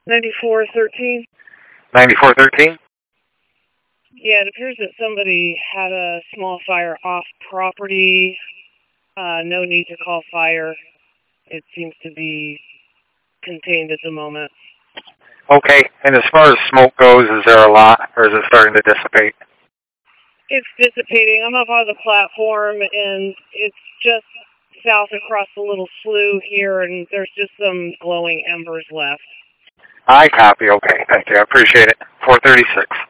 9413. 9413? Yeah, it appears that somebody had a small fire off property. No need to call fire. It seems to be contained at the moment. Okay, and as far as smoke goes, is there a lot, or is it starting to dissipate? It's dissipating. I'm up on the platform, and it's just south across the little slough here, and there's just some glowing embers left. I copy, okay, thank you, I appreciate it. 436.